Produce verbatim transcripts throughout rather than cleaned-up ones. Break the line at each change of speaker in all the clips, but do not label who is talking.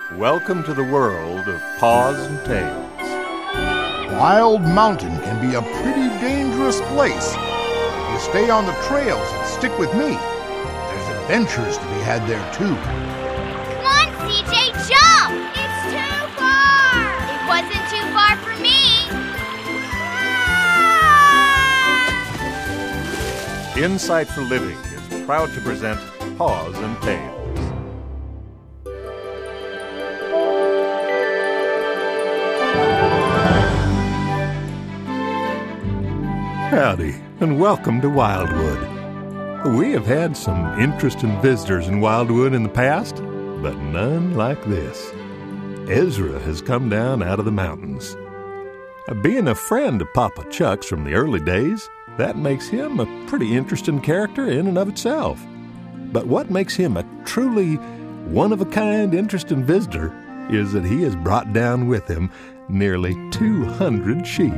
Welcome to the world of Paws and Tails.
Wild Mountain can be a pretty dangerous place. If you stay on the trails and stick with me, there's adventures to be had there too.
Come on, C J, jump! It's too far! It wasn't too far for me! Ah!
Insight for Living is proud to present Paws and Tails. Howdy, and welcome to Wildwood. We have had some interesting visitors in Wildwood in the past, but none like this. Ezra has come down out of the mountains. Being a friend of Papa Chuck's from the early days, that makes him a pretty interesting character in and of itself. But what makes him a truly one-of-a-kind interesting visitor is that he has brought down with him nearly two hundred sheep.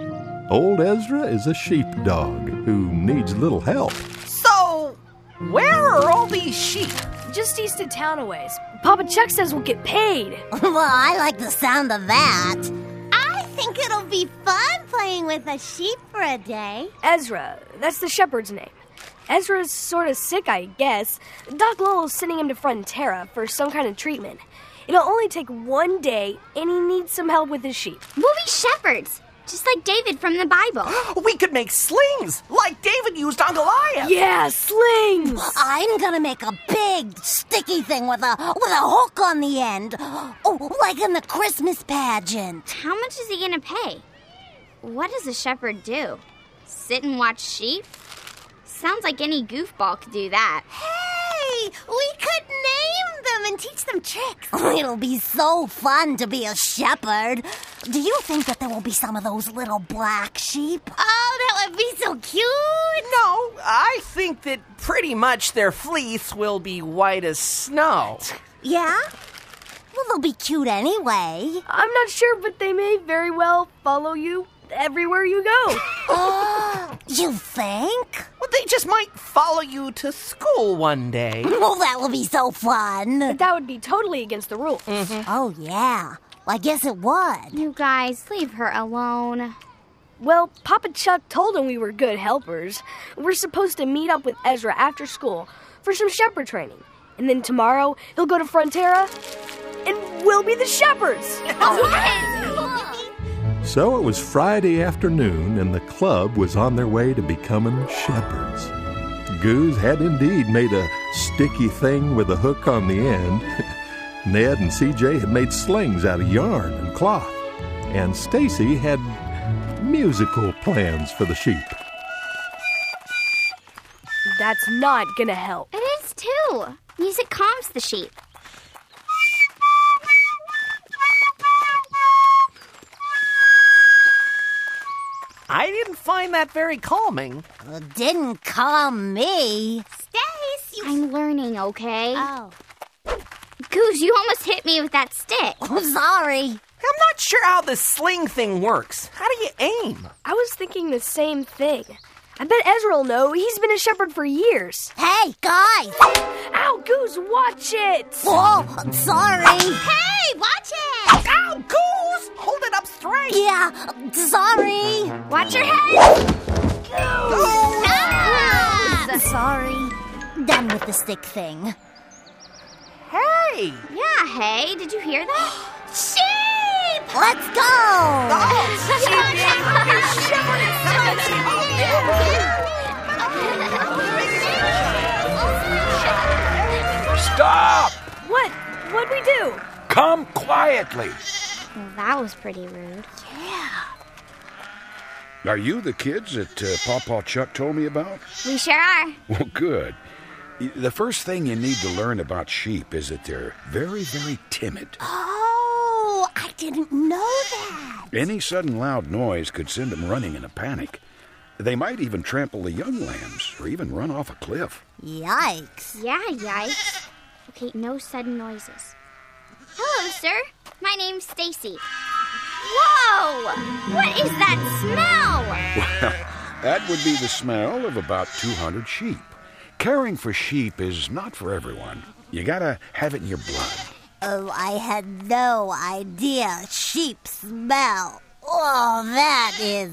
Old Ezra is a sheepdog who needs little help.
So, where are all these sheep?
Just east of town a ways. Papa Chuck says we'll get paid.
Well, I like the sound of that.
I think it'll be fun playing with a sheep for a day.
Ezra, that's the shepherd's name. Ezra's sort of sick, I guess. Doc Lowell's sending him to Frontera for some kind of treatment. It'll only take one day, and he needs some help with his sheep.
We'll be shepherds, just like David from the Bible.
We could make slings, like David used on Goliath.
Yeah, slings!
I'm gonna make a big, sticky thing with a with a hook on the end. Oh, like in the Christmas pageant.
How much is he gonna pay? What does a shepherd do? Sit and watch sheep? Sounds like any goofball could do that. Hey, we could name them and teach them tricks.
It'll be so fun to be a shepherd. Do you think that there will be some of those little black sheep?
Oh, that would be so cute.
No, I think that pretty much their fleece will be white as snow.
Yeah? Well, they'll be cute anyway.
I'm not sure, but they may very well follow you everywhere you go.
Oh, you think?
Well, they just might follow you to school one day.
Oh, that will be so fun.
But that would be totally against the rules.
Mm-hmm.
Oh, yeah. Well, I guess it would.
You guys, leave her alone.
Well, Papa Chuck told him we were good helpers. We're supposed to meet up with Ezra after school for some shepherd training. And then tomorrow, he'll go to Frontera, and we'll be the shepherds.
So it was Friday afternoon, and the club was on their way to becoming shepherds. Goose had indeed made a sticky thing with a hook on the end. Ned and C J had made slings out of yarn and cloth. And Stacy had musical plans for the sheep.
That's not gonna help.
It is too. Music calms the sheep.
I didn't find that very calming.
It didn't calm me.
Stace, you... I'm learning, okay?
Oh.
Goose, you almost hit me with that stick.
I'm sorry.
I'm not sure how this sling thing works. How do you aim?
I was thinking the same thing. I bet Ezra will know. He's been a shepherd for years.
Hey, guys!
Ow, Goose, watch it!
Oh, I'm sorry.
Hey, watch it!
Ow, Goose! Hold it up straight!
Yeah, I'm sorry.
Watch your head!
Oh,
Ah!
Sorry. Done with the stick thing.
hey!
Yeah, hey, did you hear that? Sheep!
Let's go!
Stop!
What? What'd we do?
Come quietly.
Well, that was pretty rude.
Are you the kids that uh, Papa Chuck told me about?
We sure are.
Well, good. Y- The first thing you need to learn about sheep is that they're very, very timid.
Oh, I didn't know that.
Any sudden loud noise could send them running in a panic. They might even trample the young lambs or even run off a cliff.
Yikes.
Yeah, yikes. Okay, no sudden noises. Hello, sir. My name's Stacy. Whoa! What is that smell?
Well, that would be the smell of about two hundred sheep. Caring for sheep is not for everyone. You gotta have it in your blood.
Oh, I had no idea sheep smell. Oh, that is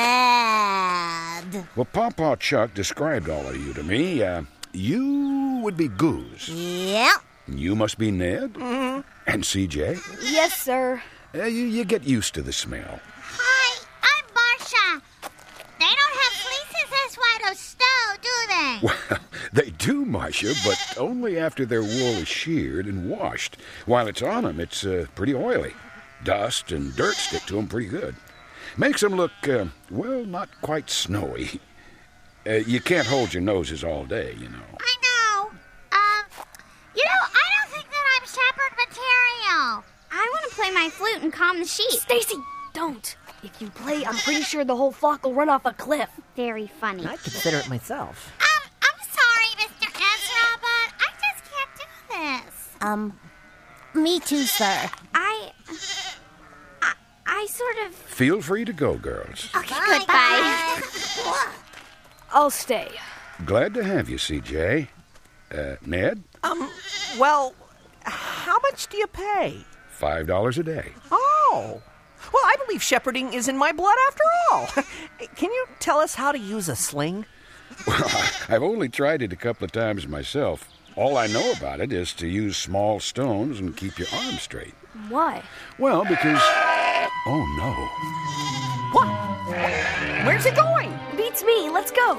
bad.
Well, Pawpaw Chuck described all of you to me. Uh, you would be Goose.
Yep.
You must be Ned.
Mm-hmm.
And C J.
Yes, sir.
Uh, you, you get used to the smell.
Hi, I'm Marcia. They don't have fleeces this white of snow, do they?
Well, they do, Marcia, but only after their wool is sheared and washed. While it's on them, it's uh, pretty oily. Dust and dirt stick to them pretty good. Makes them look, uh, well, not quite snowy. Uh, you can't hold your noses all day, you know.
I know. Um, you know, I don't think that I'm shepherd material.
I want to play my flute and calm the sheep.
Stacy, don't. If you play, I'm pretty sure the whole flock will run off a cliff.
Very funny.
I'd consider it myself.
Um, I'm sorry, Mister Ezra, but I just can't do this.
Um, me too, sir.
I, I, I sort of.
Feel free to go, girls.
Okay, goodbye.
I'll stay.
Glad to have you, C J. Uh, Ned?
Um, well, how much do you pay?
Five dollars a day.
Oh. Well, I believe shepherding is in my blood after all. Can you tell us how to use a sling?
Well, I, I've only tried it a couple of times myself. All I know about it is to use small stones and keep your arms straight.
Why?
Well, because... Oh, no.
What? Where's it going?
Beats me. Let's go.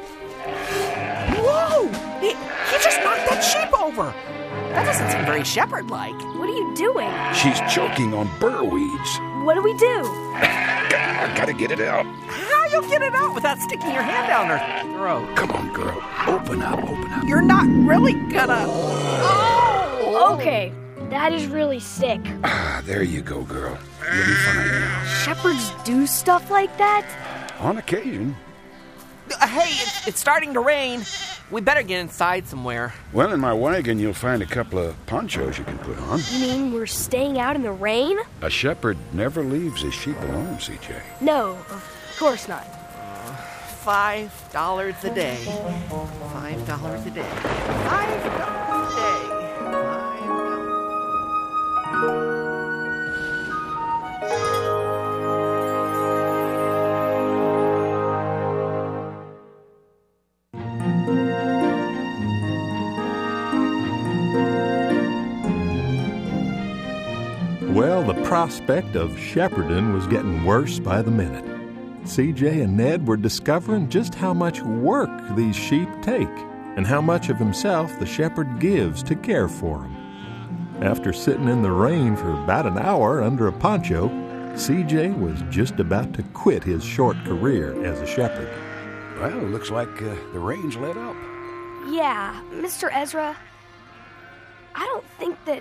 Whoa! He, he just knocked that sheep over. That doesn't seem very shepherd-like.
What are you doing?
She's choking on burr weeds.
What do we do?
I gotta get it out.
How you get it out without sticking your hand down her throat?
Come on, girl. Open up, open up.
You're not really gonna... Oh!
Okay, that is really sick.
Ah, there you go, girl. You'll be fine now.
Shepherds do stuff like that?
On occasion.
Uh, hey, it's, it's starting to rain. We better get inside somewhere.
Well, in my wagon, you'll find a couple of ponchos you can put on.
You mean we're staying out in the rain?
A shepherd never leaves his sheep alone, C J.
No, of course not.
Five dollars a day. Five dollars a day. Five dollars a day. Five dollars.
Well, the prospect of shepherding was getting worse by the minute. C J and Ned were discovering just how much work these sheep take and how much of himself the shepherd gives to care for them. After sitting in the rain for about an hour under a poncho, C J was just about to quit his short career as a shepherd.
Well, it looks like uh, the rain's let up.
Yeah, Mister Ezra, I don't think that...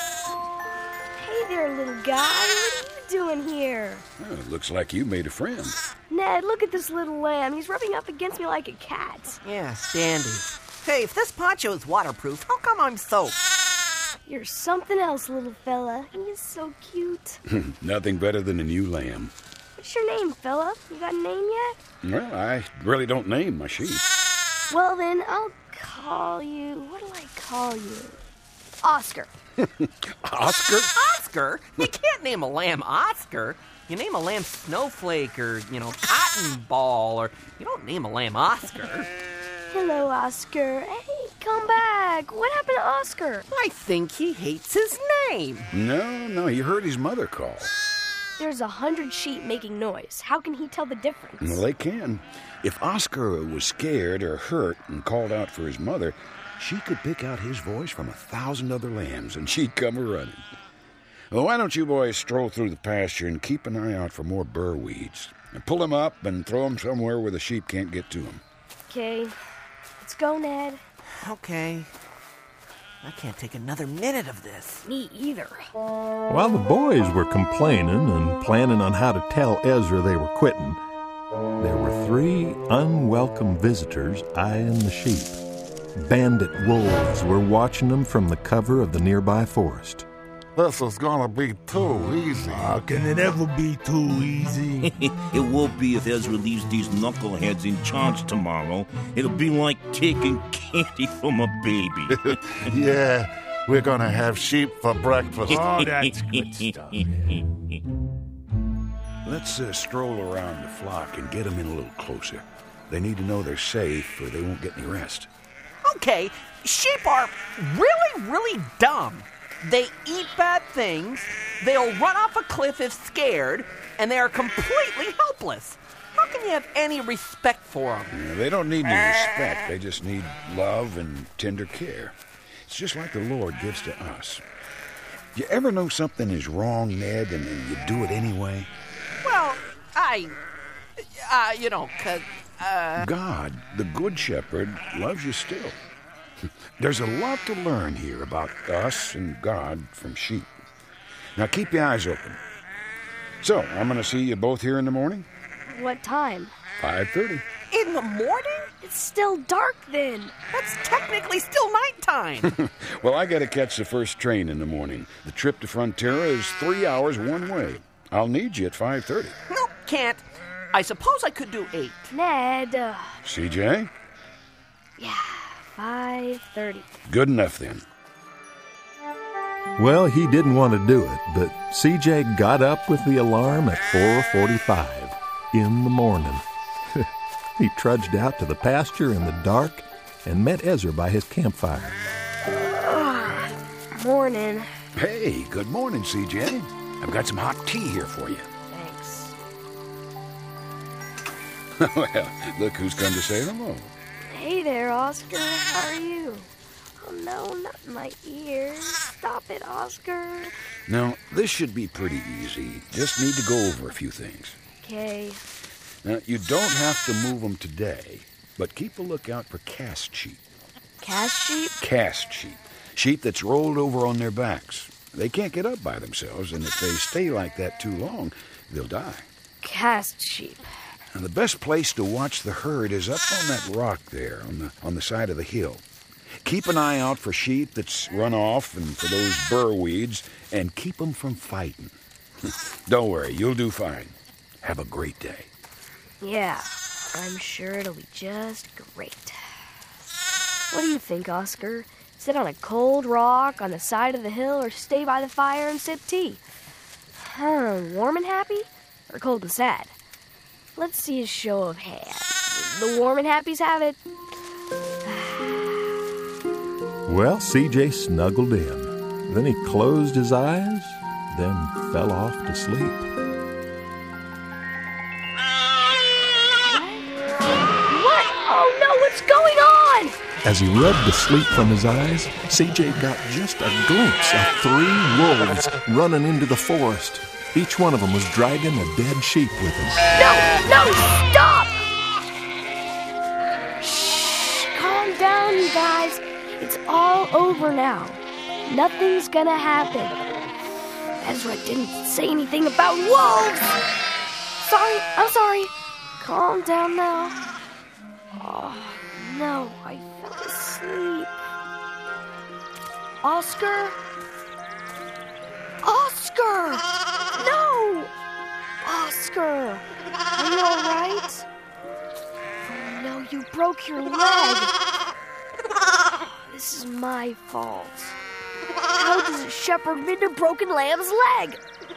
Hey there, little guy. What are you doing here?
Well, it looks like you made a friend.
Ned, look at this little lamb. He's rubbing up against me like a cat.
Yeah, Standy. Hey, if this poncho is waterproof, how come I'm soaked?
You're something else, little fella. He is so cute.
Nothing better than a new lamb.
What's your name, fella? You got a name yet?
Well, I really don't name my sheep.
Well, then, I'll call you... What do I call you? Oscar.
Oscar?
Oscar? You can't name a lamb Oscar. You name a lamb Snowflake or, you know, Cotton Ball, or you don't name a lamb Oscar.
Hello, Oscar. Hey, come back. What happened to Oscar?
I think he hates his name.
No, no, he heard his mother call.
There's a hundred sheep making noise. How can he tell the difference?
Well, they can. If Oscar was scared or hurt and called out for his mother, she could pick out his voice from a thousand other lambs, and she'd come a-running. Well, why don't you boys stroll through the pasture and keep an eye out for more burr weeds? And pull them up and throw them somewhere where the sheep can't get to them.
Okay. Let's go, Ned.
Okay. I can't take another minute of this.
Me either.
While the boys were complaining and planning on how to tell Ezra they were quitting, there were three unwelcome visitors eyeing the sheep. Bandit wolves were watching them from the cover of the nearby forest.
This is gonna be too easy.
How can it ever be too easy?
It won't be if Ezra leaves these knuckleheads in charge tomorrow. It'll be like taking candy from a baby.
Yeah, We're gonna have sheep for breakfast.
Oh, that's good stuff.
Let's uh, stroll around the flock and get them in a little closer. They need to know they're safe or they won't get any rest.
Okay, sheep are really, really dumb. They eat bad things, they'll run off a cliff if scared, and they are completely helpless. How can you have any respect for them?
Yeah, they don't need any respect. They just need love and tender care. It's just like the Lord gives to us. You ever know something is wrong, Ned, and, and you do it anyway?
Well, I... Uh, you know, 'cause... Uh...
God, the Good Shepherd, loves you still. There's a lot to learn here about us and God from sheep. Now keep your eyes open. So, I'm going to see you both here in the morning?
What time?
five thirty.
In the morning?
It's still dark then.
That's technically still nighttime.
Well, I got to catch the first train in the morning. The trip to Frontera is three hours one way. I'll need you at five thirty.
Nope, can't. I suppose I could do eight.
Ned. Uh,
C J?
Yeah, five thirty.
Good enough then.
Well, he didn't want to do it, but C J got up with the alarm at four forty-five in the morning. He trudged out to the pasture in the dark and met Ezra by his campfire.
Uh, morning.
Hey, good morning, C J. I've got some hot tea here for you.
Thanks.
Well, look who's come to say hello.
Hey there, Oscar. How are you? Oh, no, not in my ears. Stop it, Oscar.
Now, this should be pretty easy. Just need to go over a few things.
Okay.
Now, you don't have to move them today, but keep a lookout for cast sheep.
Cast sheep?
Cast sheep. Sheep that's rolled over on their backs. They can't get up by themselves, and if they stay like that too long, they'll die.
Cast sheep.
Now, the best place to watch the herd is up on that rock there, on the on the side of the hill. Keep an eye out for sheep that's run off and for those burr weeds, and keep them from fighting. Don't worry, you'll do fine. Have a great day.
Yeah, I'm sure it'll be just great. What do you think, Oscar? Sit on a cold rock on the side of the hill or stay by the fire and sip tea? Huh, warm and happy or cold and sad? Let's see a show of hands. The warm and happies have it.
Well, C J snuggled in. Then he closed his eyes, then fell off to sleep.
What? Oh no, what's going on?
As he rubbed the sleep from his eyes, C J got just a glimpse of three wolves running into the forest. Each one of them was dragging a dead sheep with him.
No, no, stop! Shh, calm down, you guys. It's all over now. Nothing's gonna happen. Ezra didn't say anything about wolves. Sorry, I'm sorry. Calm down now. Oh, no, I fell asleep. Oscar? Oscar! No! Oscar! Are you all right? Oh, no, you broke your leg. This is my fault. How does a shepherd mend a broken lamb's leg?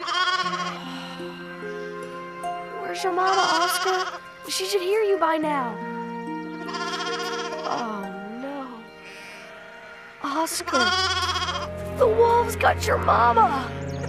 Where's your mama, Oscar? She should hear you by now. Oh, no. Oscar, the wolves got your mama.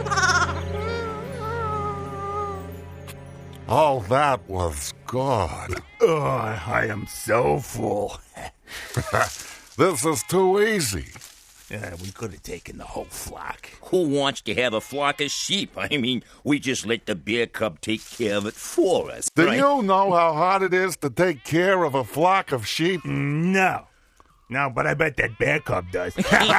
All that was good.
Oh, I am so full.
This is too easy.
Yeah, we could have taken the whole flock.
Who wants to have a flock of sheep? I mean, we just let the bear cub take care of it for us.
Do
right?
you know how hard it is to take care of a flock of sheep?
No. No, but I bet that bear cub does.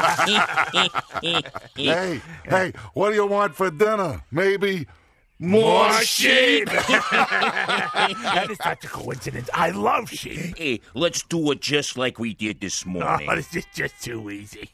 Hey, hey, what do you want for dinner? Maybe
more sheep! That is such a coincidence. I love sheep.
Hey, let's do it just like we did this morning.
Oh, this is just too easy.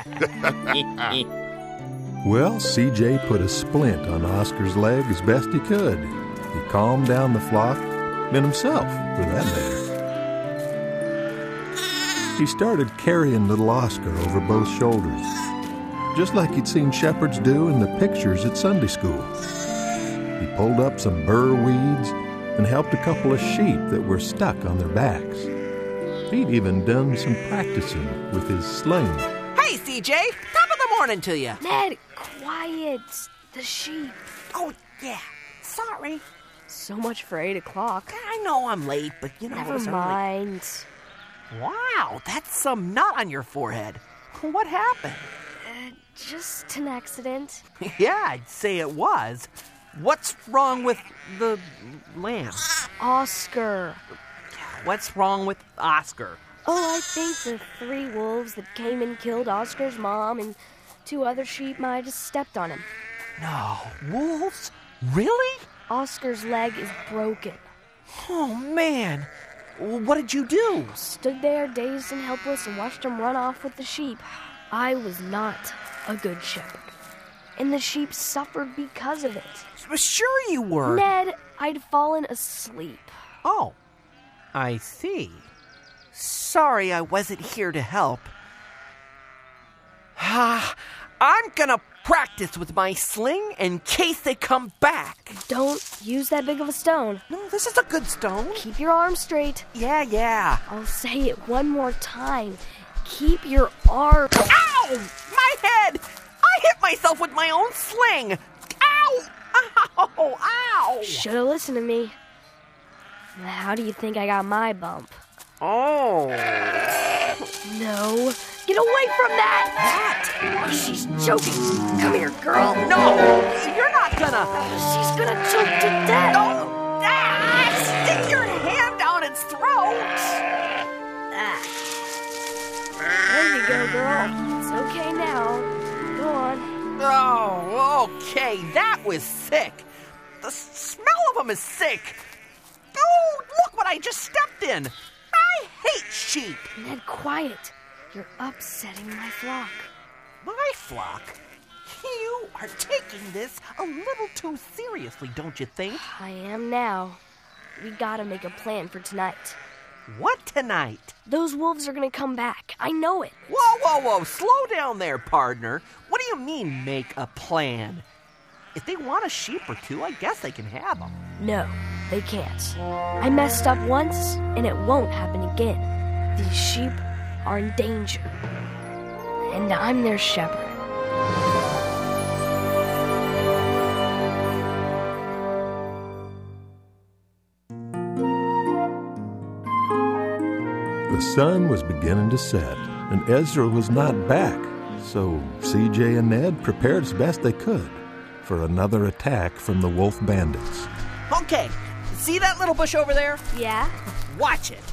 Well, C J put a splint on Oscar's leg as best he could. He calmed down the flock, and himself, for that matter. He started carrying little Oscar over both shoulders. just like he'd seen shepherds do in the pictures at Sunday school. He pulled up some burr weeds and helped a couple of sheep that were stuck on their backs. He'd even done some practicing with his sling.
Hey, C J! Top of the morning to you!
Ned, quiet. The sheep.
Oh, yeah. Sorry.
So much for eight o'clock.
I know I'm late, but you know,
Never
it's
mind.
Early. Wow, that's some knot on your forehead. What happened?
Uh, just an accident.
Yeah, I'd say it was. What's wrong with the lamb?
Oscar.
What's wrong with Oscar?
Oh, I think the three wolves that came and killed Oscar's mom and two other sheep might have stepped on him.
No, wolves? Really?
Oscar's leg is broken.
Oh, man. What did you do?
Stood there dazed and helpless and watched him run off with the sheep. I was not a good shepherd. And the sheep suffered because of it.
Sure you were.
Ned, I'd fallen asleep.
Oh, I see. Sorry I wasn't here to help. Ah, I'm gonna practice with my sling in case they come back.
Don't use that big of a stone.
No, this is a good stone.
Keep your arm straight.
Yeah, yeah.
I'll say it one more time. Keep your arm...
Ow! My head! I hit myself with my own sling! Ow! Ow! Ow!
Should have listened to me. How do you think I got my bump?
Oh.
No. Get away from that! That? Oh, she's choking. Come here, girl.
No! You're not gonna...
She's gonna choke to death.
Oh! Ah! Stick your hand down its throat!
Ah. There you go, girl. It's okay now. Go on.
Oh, okay. That was sick. The smell of them is sick. Oh, look what I just stepped in. I hate sheep.
Ned, quiet. You're upsetting my flock.
My flock? You are taking this a little too seriously, don't you think?
I am now. We gotta make a plan for tonight.
What tonight?
Those wolves are gonna come back. I know it.
Whoa, whoa, whoa. Slow down there, partner. What do you mean, make a plan? If they want a sheep or two, I guess they can have them.
No, they can't. I messed up once, and it won't happen again. These sheep are in danger, and I'm their shepherd.
The sun was beginning to set, and Ezra was not back, so C J and Ned prepared as best they could for another attack from the wolf bandits.
Okay, see that little bush over there?
Yeah?
Watch it.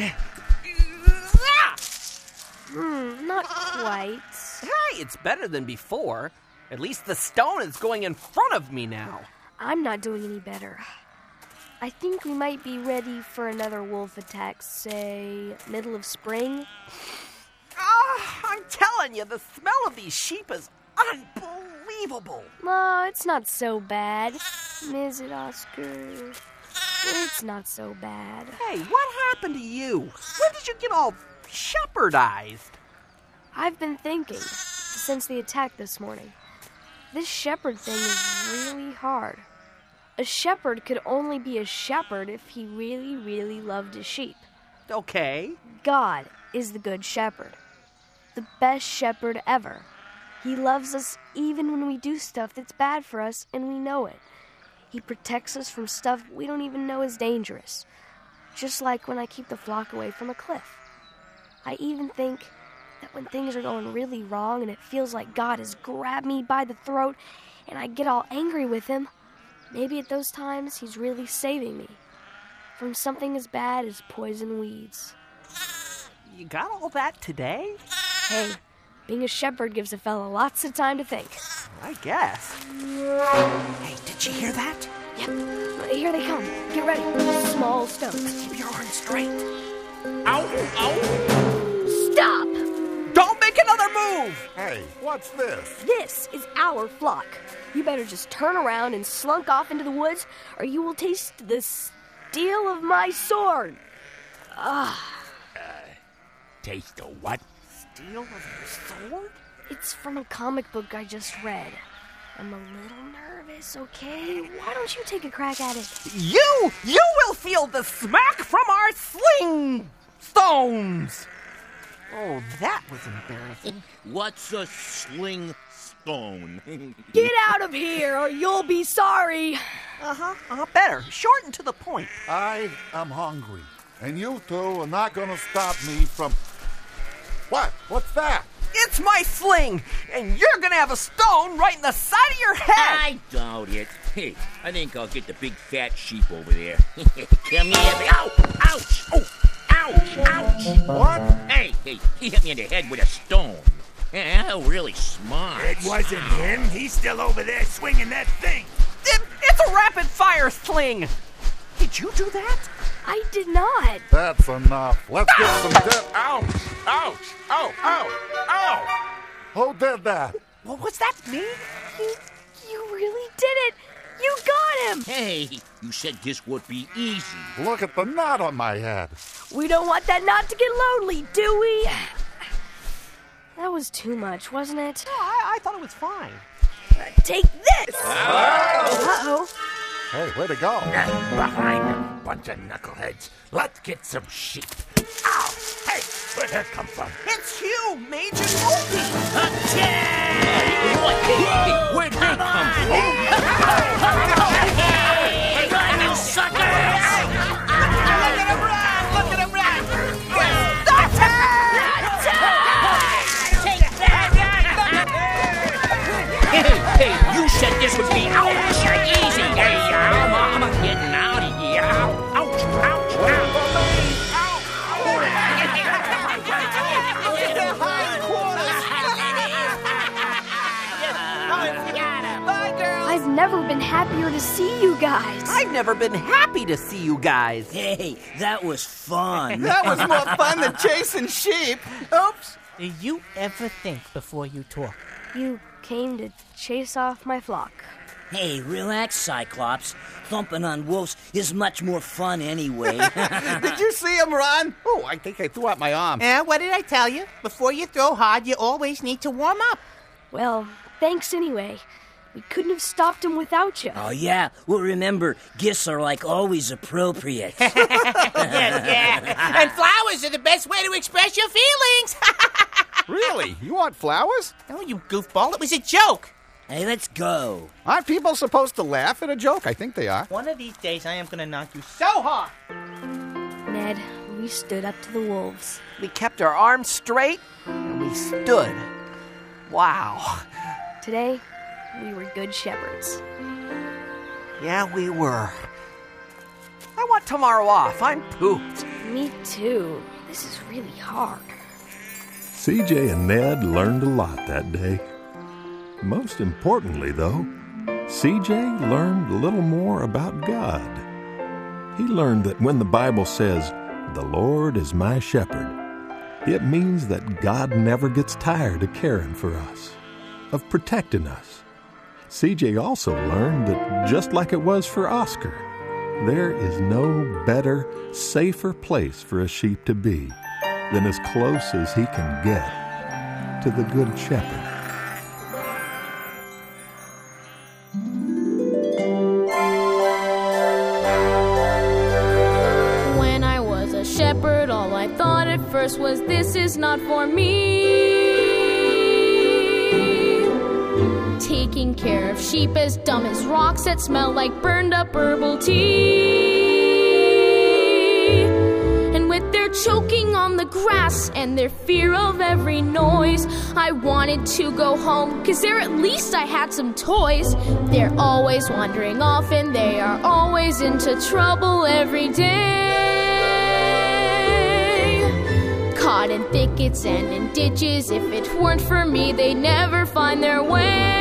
Hmm, not quite.
Hey, it's better than before. At least the stone is going in front of me now.
I'm not doing any better. I think we might be ready for another wolf attack, say, middle of spring.
Ah, I'm telling you, the smell of these sheep is unbelievable.
Oh, it's not so bad. Is it, Oscar? It's not so bad.
Hey, what happened to you? When did you get all shepherdized?
I've been thinking, since the attack this morning. This shepherd thing is really hard. A shepherd could only be a shepherd if he really, really loved his sheep.
Okay.
God is the good shepherd. The best shepherd ever. He loves us even when we do stuff that's bad for us and we know it. He protects us from stuff we don't even know is dangerous. Just like when I keep the flock away from a cliff. I even think that when things are going really wrong and it feels like God has grabbed me by the throat and I get all angry with him, maybe at those times he's really saving me from something as bad as poison weeds.
You got all that today?
Hey, being a shepherd gives a fella lots of time to think.
I guess. Hey, did you hear that?
Yep, here they come. Get ready. Small stones.
Keep your arm straight.
Ow, ow.
Stop!
Don't make another move!
Hey, what's this?
This is our flock. You better just turn around and slunk off into the woods, or you will taste the steel of my sword. Ah.
Uh, taste the what?
Steel of your sword?
It's from a comic book I just read. I'm a little nervous, okay? Why don't you take a crack at it?
You, you will feel the smack from our sling stones. Oh, that was embarrassing.
What's a sling stone?
Get out of here or you'll be sorry.
Uh-huh, uh, better. Short and to the point.
I am hungry, and you two are not going to stop me from... What? What's that?
It's my sling, and you're going to have a stone right in the side of your head.
I doubt it. Hey, I think I'll get the big fat sheep over there. Come here. Ow! Ouch! Oh! Ouch! Ouch!
What?
Hey, hey, he hit me in the head with a stone. Yeah, really smart.
It wasn't him. He's still over there swinging that thing.
It, it's a rapid-fire sling. Did you do that?
I did not.
That's enough. Let's get some dead... Ouch! Ouch! Ow! Ow! Ow! Who did that?
Well, what's that mean?
You, you really did it. You got him.
Hey, you said this would be easy.
Look at the knot on my head.
We don't want that knot to get lonely, do we? That was too much, wasn't it?
No, I, I thought it was fine.
Uh, take this! Uh-oh.
Hey, where'd it go?
Behind them, bunch of knuckleheads. Let's get some sheep. Ow! Hey, where'd that come from?
It's you, Major Opie.
What? Hey, where'd they come from? Hey, run, you suckers!
Look at him run! Look at him run! Stop
Take that! Hey, hey, you said this would be ouch, easy. Hey, I'm, I'm getting out of here. Ouch, ouch, ouch.
I've never been happier to see you guys.
I've never been happy to see you guys.
Hey, that was fun.
That was more fun than chasing sheep. Oops.
Do you ever think before you talk?
You came to chase off my flock.
Hey, relax, Cyclops. Thumping on wolves is much more fun anyway.
Did you see him run? Oh, I think I threw out my arm.
Yeah, what did I tell you? Before you throw hard, you always need to warm up.
Well, thanks anyway. We couldn't have stopped him without you.
Oh, yeah. Well, remember, gifts are like always appropriate.
Yes, yeah. And flowers are the best way to express your feelings.
Really? You want flowers?
Oh, you goofball. It was a joke.
Hey, let's go.
Aren't people supposed to laugh at a joke? I think they are.
One of these days, I am going to knock you so hard.
Ned, we stood up to the wolves.
We kept our arms straight, and we stood. Wow.
Today, we were good shepherds.
Yeah, we were. I want tomorrow off. I'm pooped.
Me too. This is really hard.
C J and Ned learned a lot that day. Most importantly, though, C J learned a little more about God. He learned that when the Bible says, "The Lord is my shepherd," it means that God never gets tired of caring for us, of protecting us. C J also learned that just like it was for Oscar, there is no better, safer place for a sheep to be than as close as he can get to the Good Shepherd.
When I was a shepherd, all I thought at first was, this is not for me. Taking care of sheep as dumb as rocks that smell like burned up herbal tea. And with their choking on the grass and their fear of every noise, I wanted to go home, cause there at least I had some toys. They're always wandering off and they are always into trouble every day. Caught in thickets and in ditches, if it weren't for me, they'd never find their way.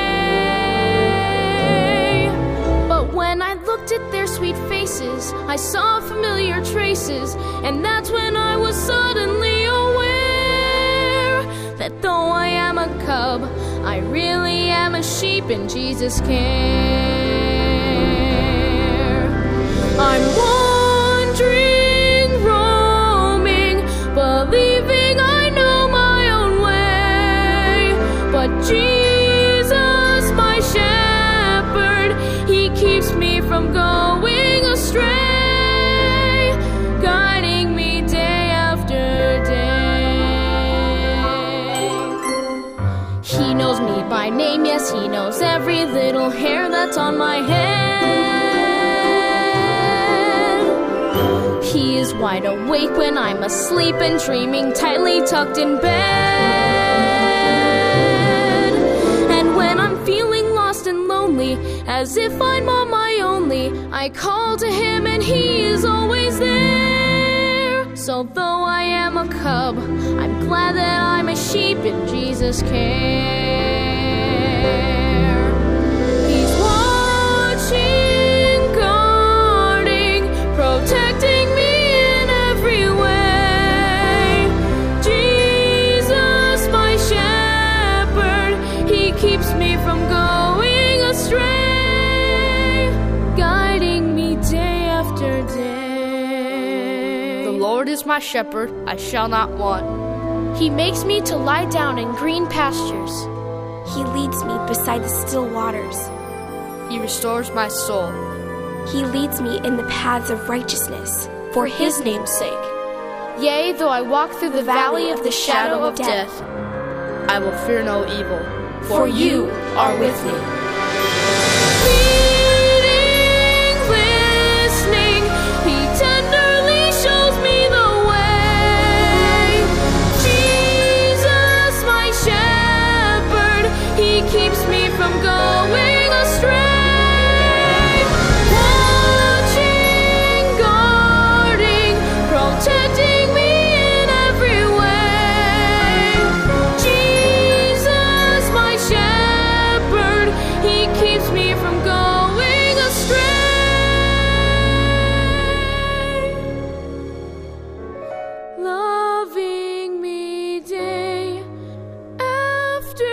But when I looked at their sweet faces, I saw familiar traces, and that's when I was suddenly aware that though I am a cub, I really am a sheep in Jesus' care. I'm wandering, roaming, believing I know my own way, but knows every little hair that's on my head. He is wide awake when I'm asleep and dreaming tightly tucked in bed. And when I'm feeling lost and lonely, as if I'm on my only, I call to him and he is always there. So though I am a cub, I'm glad that I'm a sheep in Jesus' care. He's watching, guarding, protecting me in every way. Jesus, my shepherd, he keeps me from going astray, guiding me day after day.
The Lord is my shepherd, I shall not want. He makes me to lie down in green pastures.
He leads me beside the still waters.
He restores my soul.
He leads me in the paths of righteousness, for his name's sake.
Yea, though I walk through the valley of the shadow of death, I will fear no evil, for you are with me.
Leading, listening, he tenderly shows me the way. Jesus, my shepherd, he keeps me from going astray. Watching, guarding, protecting me in every way. Jesus, my shepherd, he keeps me from going astray. Loving me day after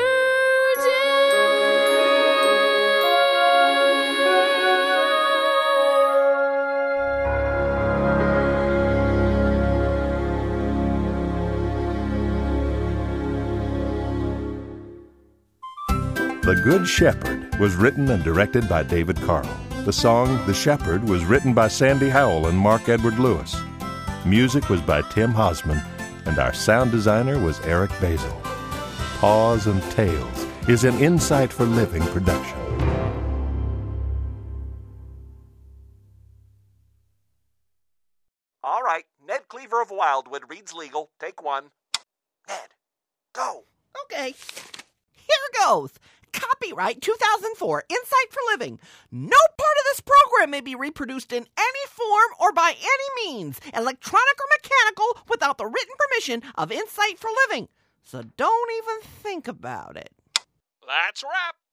The Good Shepherd was written and directed by David Carl. The song The Shepherd was written by Sandy Howell and Mark Edward Lewis. Music was by Tim Hosman, and our sound designer was Eric Basil. Paws and Tales is an Insight for Living production.
All right, Ned Cleaver of Wildwood reads legal. Take one. Ned, go.
Okay. Here goes. Copyright two thousand four, Insight for Living. No part of this program may be reproduced in any form or by any means, electronic or mechanical, without the written permission of Insight for Living. So don't even think about it.
That's a wrap.